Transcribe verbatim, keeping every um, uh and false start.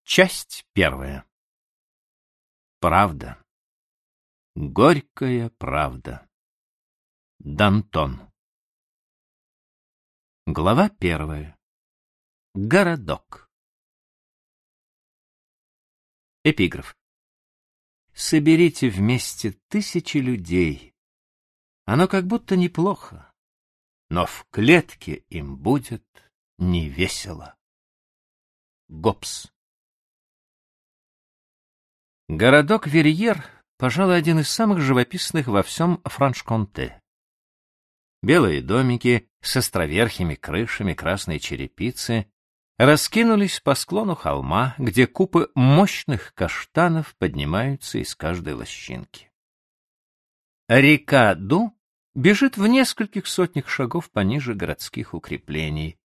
Часть первая. Правда. Горькая правда. Дантон. Глава первая. Городок. Эпиграф. Соберите вместе тысячи людей. Оно как будто неплохо, но в клетке им будет невесело. Гоббс. Городок Верьер, пожалуй, один из самых живописных во всем Франш-Конте. Белые домики с островерхими крышами красной черепицы раскинулись по склону холма, где купы мощных каштанов поднимаются из каждой лощинки. Река Ду бежит в нескольких сотнях шагов пониже городских укреплений,